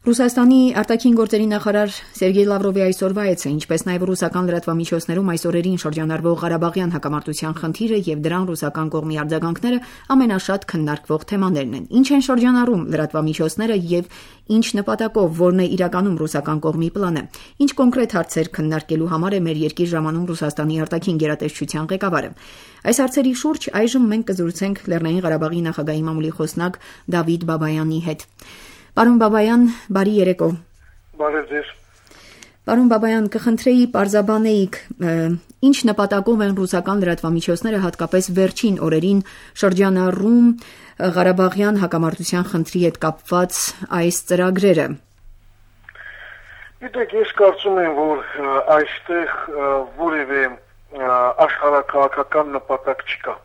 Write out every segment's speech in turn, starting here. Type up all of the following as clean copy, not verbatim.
Ռուսաստանի արտաքին գործերի նախարար Սերգեյ Լավրովի այսօրվա այցը, ինչպես նաև ռուսական լրատվամիջոցներում այս օրերին շրջանառվող Ղարաբաղյան հակամարտության խնդիրը եւ դրան ռուսական կողմի արձագանքները ամենաշատ քննարկվող թեմաներն են։ Ինչ են շրջանառում լրատվամիջոցները եւ ինչ նպատակով, որն է իրականում ռուսական կողմի պլանը։ Ինչ կոնկրետ հարցեր քննարկելու համար է մեր երկիր ժամանում Ռուսաստանի արտաքին գերատեսչության ղեկավարը։ Այս հարցերի շուրջ այժմ մենք կզրուցենք Լեռնային Ղարաբաղի նախագահի մամուլի խոսնակ Դավիթ Բաբայանի հետ։ Պարոն Բաբայան, բարի երեկո։ Բարև ձեզ։ Պարոն Բաբայան, կխնդրեի պարզաբանեիք, ինչ նպատակով են ռուսական լրատվամիջոցները հատկապես վերջին օրերին շրջանառում Ղարաբաղյան հակամարտության խնդրի հետ կապված այս ծրագրերը։ Գիտեք, ես կարծում եմ, որ այստեղ որևէ աշխարհաքաղաքական նպատակ չկա։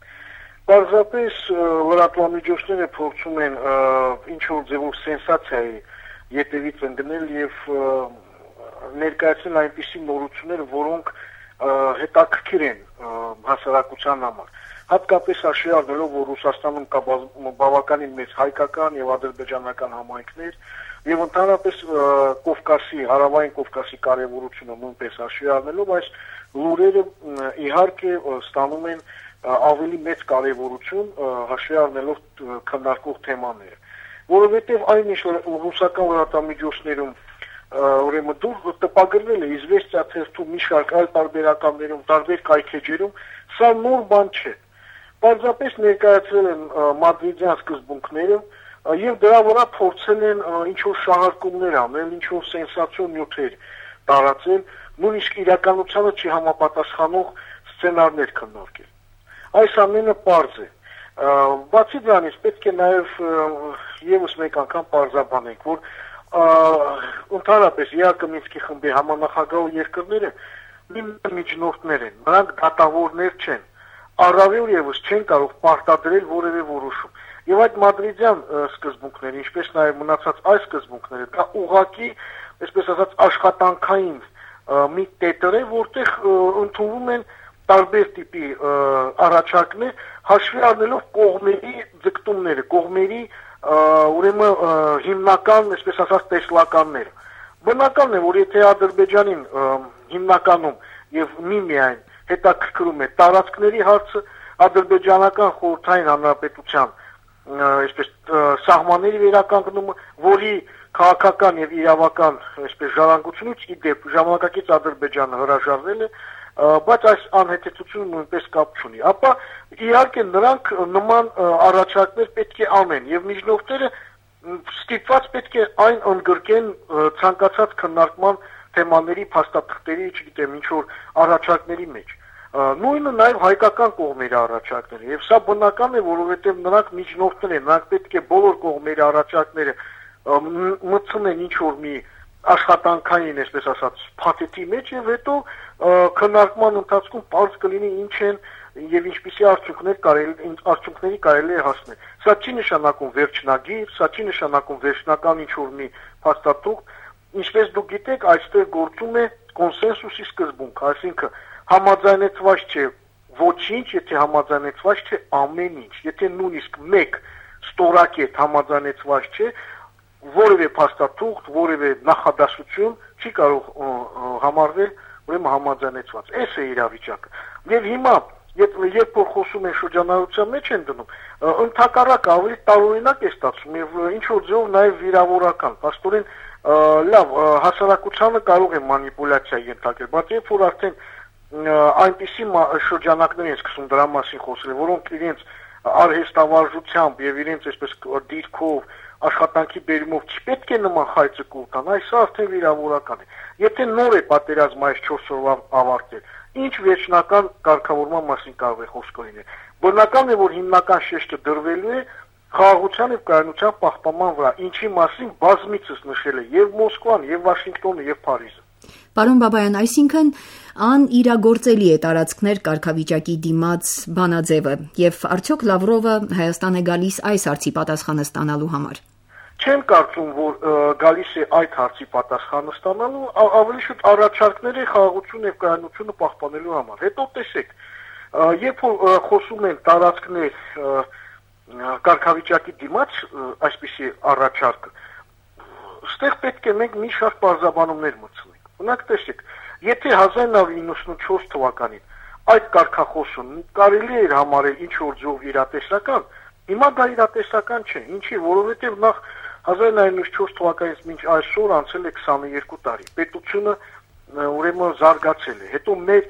Պարզապես լրատվամիջոցները փորձում են ինչ-որ ձևով սենսացիայի ետևից ընկնել եւ ներկայացնել այնպիսի նորություններ, որոնք հետաքրքիր են հասարակության համար։ Հատկապես հաշվի առնելով, որ Ռուսաստանում կա բավականին մեծ հայկական եւ ադրբեջանական համայնքներ եւ ընդհանրապես Կովկասի, հարավային Կովկասի կարեւորությունը նույնպես հաշվի առնելով, այս լուրերը իհարկե ստանում են ավելի մեծ կարևորություն հաշվի առնելով քննարկող թեմաները, որովհետև այն ինչ ռուսական լրատվամիջոցներում ուրեմն դուր տպագրվել է «Իզվեստիա» թերթում մի շարք այլ տարբերականներում, տարբեր կայքեջերում, սա նոր բան չէ։ Պարզապես ներկայացրել են մադրիդյան սկզբունքները եւ դրա վրա փորձել են ինչ-որ շահարկումներ անել, ինչ-որ սենսացիոն նյութեր տարածել, նույնիսկ իրականությանը չհամապատասխանող սցենարներ քննարկել։ Այս ամենը պարզ է։ Բացի դրանից պետք է նաև եւս մեկ անգամ պարզաբանենք, որ ընդհանրապես ԵԱԿ Մինսկի խմբի համանախագահ երկրները միջնորդներ են, նրանք դատավորներ չեն, առավել եւս չեն կարող պարտադրել որևէ որոշում։ Եվ այդ մադրիդյան սկզբունքները, ինչպես նաև մնացած այս սկզբունքները, դա ուղղակի, այսպես ասած, աշխատանքային մի տետր է, որտեղ ընդունվում են տարբեր տիպի առաջարկներ, հաշվի առնելով կողմերի ձգտումները, կողմերի ուրեմն հիմնական, այսպես ասած, տեսլականները։ Բնական է, որ եթե Ադրբեջանին հիմնականում եւ միմիայն հետաքրքրում է տարածքների հարցը, ադրբեջանական խորհրդային հանրապետության այսպես սահմանների վերականգնումը, որի քաղաքական եւ իրավական այսպես ժառանգությունից ի դեպ ժամանակակից Ադրբեջանը հրաժարվել է, բայց այս անհետեցությունը նույնպես կապ չունի։ Ապա իհարկե նրանք նման առաջարկներ պետք է անեն եւ միջնորդները ստիպված պետք է այն ընդգրկեն ցանկացած քննարկման թեմաների, փաստաթղթերի, չգիտեմ, ինչ որ առաջարկների մեջ։ Նույնը նաև հայկական կողմերի առաջարկները, եւ սա բնական է, որովհետեւ նրանք միջնորդներ են, նրանք պետք է բոլոր կողմերի առաջարկները մտցնեն ինչ որ մի աշխատանքային, այսպես ասած, փաթեթի մեջ եւ հետո քննարկման ընթացքում բարձ կլինի ինչ են եւ ինչպիսի արդյունքների կարելի է հասնել։ Սա չի նշանակում վերջնագիր, սա չի նշանակում վերջնական ինչ որ մի փաստաթուղթ, ինչպես դուք գիտեք, այստեղ գործում է կոնսենսուսի սկզբունք, այսինքն համաձայնեցված չէ ոչինչ, եթե համաձայնեցված չէ ամեն ինչ, եթե նույնիսկ մեկ ստորակետ համաձայնեցված չէ, որևէ փաստաթուղթ, որևէ նախադասություն չի կարող համարվել ուրեմն համաձայնեցված։ Այս է իրավիճակը։ Եվ հիմա, երբ որ խոսում են շրջանառության մեջ են դնում, ընդհակառակը ավելի տարօրինակ է ստացվում եւ ինչ որ ձեւով նաեւ վիրավորական։ Պաստորեն լավ, հասարակությանը կարող է մանիպուլյացիա ենթարկել, բայց երբ որ արդեն այնպիսի շրջանակներ են սկսում դրա մասին խոսել, որոնք իրենց արհեստավարժությամբ եւ իրենց այսպես դիրքով աշխատանքի բերումով չպետք է նման խայծկուլ տան, այս արդեն վիրավորական է։ Եթե նոր է պատերազմը այս 4 օրվա ավարտել, ինչ վերջնական կարգավորման մասին կարող է խոսք լինել։ Բնական է, որ հիմնական շեշտը դրվելու է խաղաղության եւ կայունության պահպանման վրա, ինչի մասին բազմիցս նշել է եւ Մոսկվան, եւ Վաշինգտոնը, եւ Փարիզը։ Պարոն Բաբայան, այսինքն անիրագործելի է տարածքներ կարգավիճակի դիմաց բանաձևը, եւ արդյոք Լավրովը Հայաստան է գալիս այս հարցի պատասխանը ստանալու համար։ Չեմ կարծում, որ գալիս է այդ հարցի պատասխանը ստանալու, ավելի շուտ առաջարկներ է խաղաղություն եւ կայունությունը պահպանելու համար։ Հետո տեսեք, երբ որ խոսում են տարածքներ կարգավիճակի դիմաց, այսպիսի առաջարկ, Ստեղ պետք է մենք մի շարք բարձաբանումներ մտցնենք։ Օրինակ տեսեք, եթե 1994 թվականին այդ կարգախոսում կարելի էր համարել ինչ որ ձով իրատեսական, հիմա դա իրատեսական չէ։ Ինչի, որովհետև նախ 1994 թվականից մինչ այսօր անցել է 22 տարի։ Պետությունը ուրեմն զարգացել է։ Հետո մեր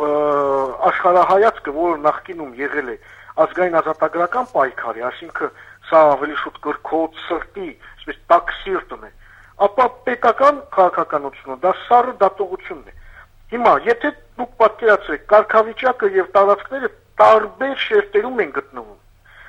աշխարհայացքը, որը նախկինում եղել է ազգային ազատագրական պայքարի, այսինքն սա ավելի շուտ գրքոց, սրտի, այսպես տաք սիրտն է, ապա պետական քաղաքականությունը դա սառը դատողությունն է։ Հիմա, եթե դուք պատկերացրեք, կարգավիճակը եւ տարածքները տարբեր շերտերում են գտնվում։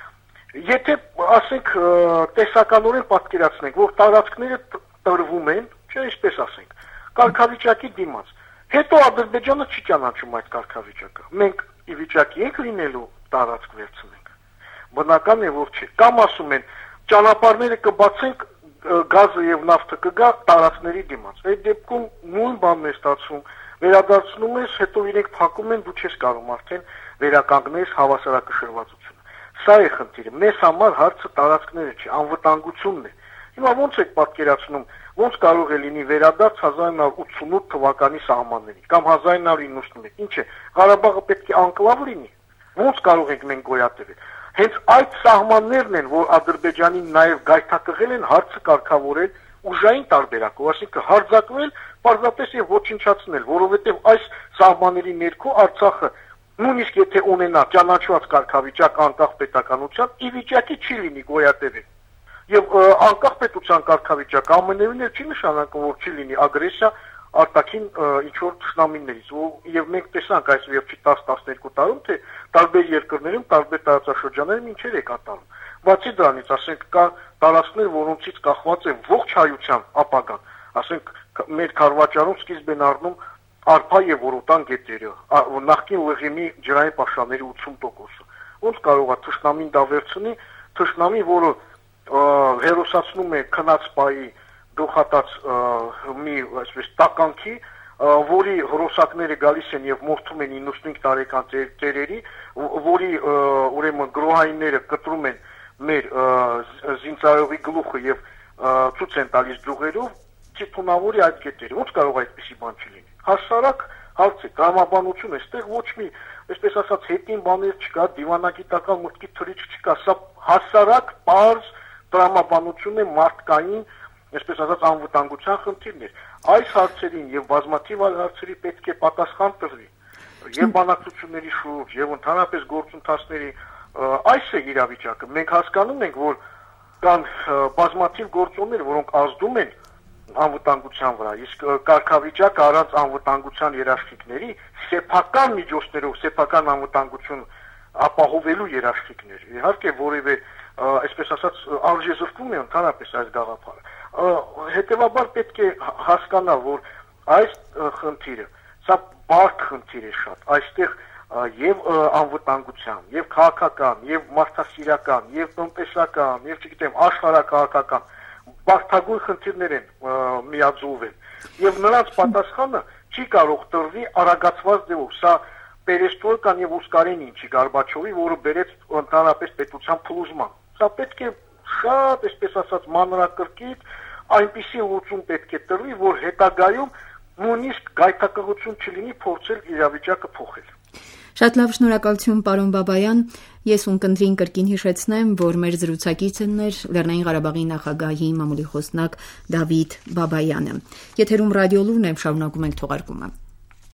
Եթե ասենք տեսականորեն պատկերացնենք, որ տարածքները տրվում են, չէ, այսպես ասենք, կարգավիճակի դիմաց, հետո Ադրբեջանը չի ճանաչում այդ կարգավիճակը։ Մենք ի վիճակի ենք լինելու տարածք վերցնենք։ Բնական է, որ չէ։ Կամ ասում են, ճանապարհները կբացենք, գազը եւ նավթը կգա տարածքների դիմաց։ Այդ դեպքում նույն բանն է ստացվում։ Վերադարձնում ես, հետո իրենք փակում են, դու չես կարող արդեն վերականգնես հավասարակշռվածությունը։ Սա է խնդիրը։ Մեզ համար հարցը տարածքները չէ, անվտանգությունն է։ Հիմա ո՞նց եք պատկերացնում, ո՞նց կարող է լինի վերադարձ 1988 թվականի սահմաններին կամ 1991։ Ինչ է, Ղարաբաղը պետք է անկլավ լինի։ Ո՞նց կարող ենք մենք գոյատևել։ Հենց այդ սահմաններն են, որ Ադրբեջանին նաև գայթակղել են հարցը կարգավորել ուժային տարբերակով, այսինքն հարձակվել, պարզապես եւ ոչնչացնել, որովհետեւ այս սահմանների ներքո Արցախը նույնիսկ եթե ունենա ճանաչված կարգավիճակ անկախ պետականության, ի վիճակի չի լինի գոյատևել։ Եվ անկախ պետության կարգավիճակը ամենևին չի նշանակում, որ չի լինի ագրեսիա արտաքին ինչ-որ թշնամիներից, եւ մենք տեսանք այս վերջի 10-12 տարում, թե տարբեր երկրներում, տարբեր տարածաշրջաններում ինչեր է կատարվում։ Բացի դրանից, ասենք, կա տարածքներ, որոնցից կախված է ողջ հայության ապագան, ասենք, մեր Քարվաճարում սկիզբ են առնում արփա եւ որոտան գետերը, նախկին ԼՂՄ-ի ջրային պաշարների 80%-ը։ Ոնց կարող է թշնամին դա վերցնի, թշնամի, որը հերոսացնում է քնած պայի գլխատած մի այսպես տականքի, որի հրոսակները գալիս են եւ մորթում են 95 տարեկան տերերի, որի ուրեմն գրոհայինները կտրում են մեր զինծառայողի գլուխը եւ ցույց են տալիս դուղերով, ճիթունավորի այդ գետերը։ Ոնց կարող է այդպեսի բան չլինի։ Հասարակ հարց է, տրամաբանություն է, այստեղ ոչ մի, այսպես ասած, հետին բաներ չկա, դիվանագիտական մտքի թրիչ չկա, սա հասարակ պարզ տրամաբանություն է մարդկային, այսպես ասած, անվտանգության խնդիրներ։ Այս հարցերին եւ բազմաթիվ այլ հարցերի պետք է պատասխան տրվի։ Եվ բանակցությունների շուրջ, եւ ընդհանրապես գործընթացների, այս է իրավիճակը։ Մենք հասկանում ենք, որ կան բազմաթիվ գործոններ, որոնք ազդում են անվտանգության վրա, իսկ կարգավիճակ առանց անվտանգության երաշխիքների սեփական միջոցներով սեփական անվտանգություն ապահովելու երաշխիքներ։ Իհարկե որևէ, այսպես ասած, արժեզրկվում է ընդհանրապես այս գաղափարը։ Հետևաբար պետք է հասկանալ, որ այս խնդիրը, սա բարդ խնդիր է շատ, այստեղ եւ անվտանգության, եւ քաղաքական, եւ մարդասիրական, եւ տնտեսական, եւ չգիտեմ, աշխարհակաղակական բարդագույն խնդիրներ են միաձուլվել եւ նրանց պատասխանը չի կարող տրվի արագացված ձևով։ Սա Պերեստրոյկան եւ Ուսկարենին չի Գորբաչովի, որը բերեց ընդհանրապես պետության փլուզման։ Սա պետք է շատ, այսպես ասած, մանրակրկիտ այնպիսի լուծում պետք է տրվի, որ հետագայում նույնիսկ գայթակղություն չլինի փորձել իրավիճակը փոխել։ Շատ լավ, շնորհակալություն, պարոն Բաբայան։ Ես ունկնդրին կրկին հիշեցնեմ, որ մեր զրուցակիցն էր Լեռնային Ղարաբաղի նախագահի մամուլի խոսնակ Դավիթ Բաբայանը։ Եթերում ռադիո Լուրն է, շարունակում ենք թողարկումը։